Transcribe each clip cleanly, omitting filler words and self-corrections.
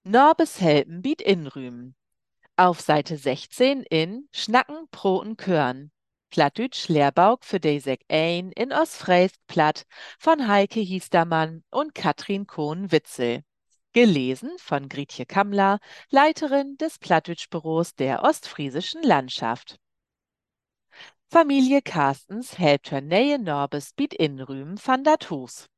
Norbes Helpen biet inrühmen. Auf Seite 16 in Schnacken, Proten, Körn. Plattdütsch Lehrbauk für Desek ein in Osfräsk Platt von Heike Hiestermann und Katrin Kohn-Witzel. Gelesen von Grietje Kammler, Leiterin des Plattdütsch-Büros der Ostfriesischen Landschaft. Familie Carstens helpt her neue Norbes biet inrühmen van dat Hus.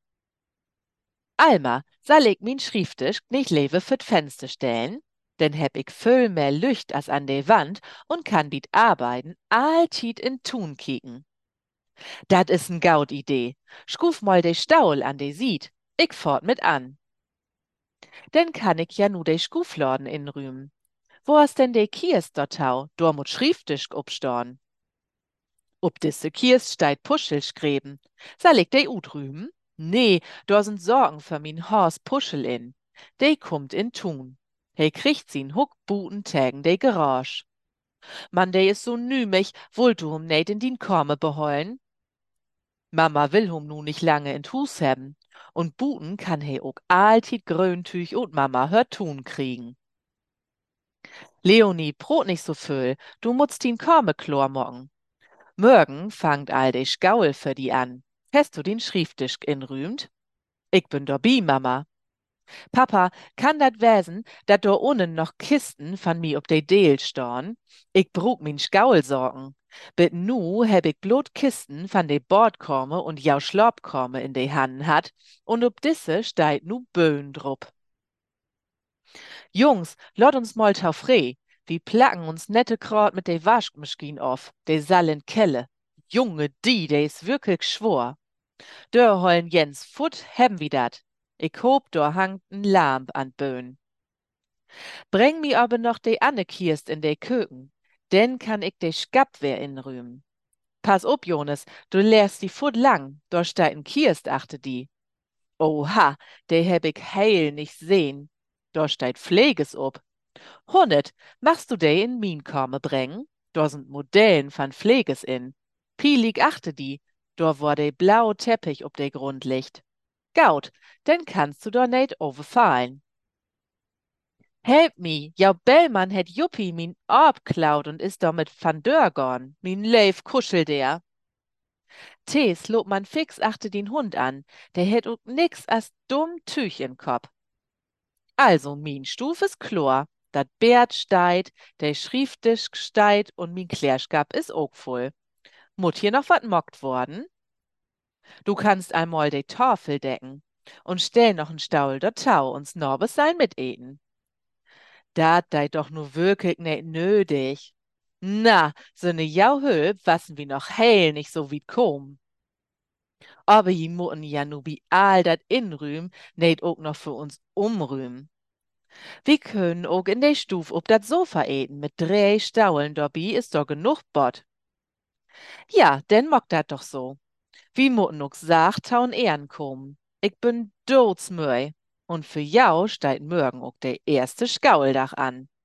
Alma, soll ich min Schrifttisch nicht lewe fürt Fenster stellen? Denn heb ich viel mehr Licht als an de Wand und kann biet arbeiten alltied in Tun kicken. Dat is n gaut Idee. Schuf mal de Staul an de Sied. Ich fort mit an. Denn kann ich ja nu de Schufladen inrühmen. Wo hast denn de Kiers dortau? Dor mut Schrifttisch obstorn. Ob disse Kiers steit Puschelschgräben. Soll ich de ut rühmen? Nee, dor sind Sorgen für min Hors Puschel in. De kummt in Tun. He kriegt sin Huck Buten tägen de Garage. Man, de is so nümig, wollt du hum net in din Korme behollen? Mama will hum nu nicht lange in Hus hebben. Und Buten kann he ook alltied Gröntüch und Mama hört tun kriegen. Leonie, brot nicht so füll, du mutzt din Korme chlor morgen. Morgen fangt all de Gaul für die an. Hast du den Schrifttisch inrühmt? Ich bin dobby, Mama. Papa, kann dat wesen, dat do unnen noch Kisten van mi op de Deel storn? Ich brug min Gaul sorgen. Bit nu heb ich blot Kisten van de Bordkorme und jau Schlobkorme in de Hannen hat und ob disse steit nu Böen drup. Jungs, lot uns mal taufree. Wir placken uns nette Kraut mit de Waschmaschine auf, de sallen Kelle. Junge, de is wirklich schwor. Dör hollen Jens Futt hebben wie dat. Ich hoop, dor hangt n Lamp an Böen. Bring mi aber noch de Anne Kierst in de Köken, denn kann ich de Skapwehr inrühmen. Pass op, Jonas, du lehrst die Futt lang, dor steit n Kierst achte die. Oha, de heb ich heil nicht sehn. Dor steit Pfleges ob. Hunnet, machst du de in min Korme bringen? Dor sind Modellen van Pfleges in. Pielig achte die, dor wor de blau Teppich ob de Grund liegt. Gaut, denn kannst du dor net overfallen. Help mi, jou Bellmann het Juppi min Orb klaut und is damit van Dör gorn, min Leif kuschel der. Tees lob man fix achte den Hund an, der het ook nix as dumm Tüch in Kopf. Also, min Stuf is chlor, dat Bert steit, der Schrifttisch steit und min Klärschkap is ook voll. Mut hier noch wat mockt worden? Du kannst einmal de Tafel decken und stell noch n Staul dort Tau uns Norbes sein miteten. Dat deit doch nu wirklich net nötig. Na, so ne Jauhülp wassen wir noch heil nicht so wie kom. Aber je mutten ja nu bi all dat inrühm, net ook noch für uns umrühmen. Wir können ook in de Stuf ob dat Sofa eten mit 3 Staulen dobby is doch genug Bott. Ja, denn mock dat doch so. Wie mutten ook sagt, taun Ehren kommen. Ich bin dodsmöi. Und für jau steit morgen ook der erste Schauldach an.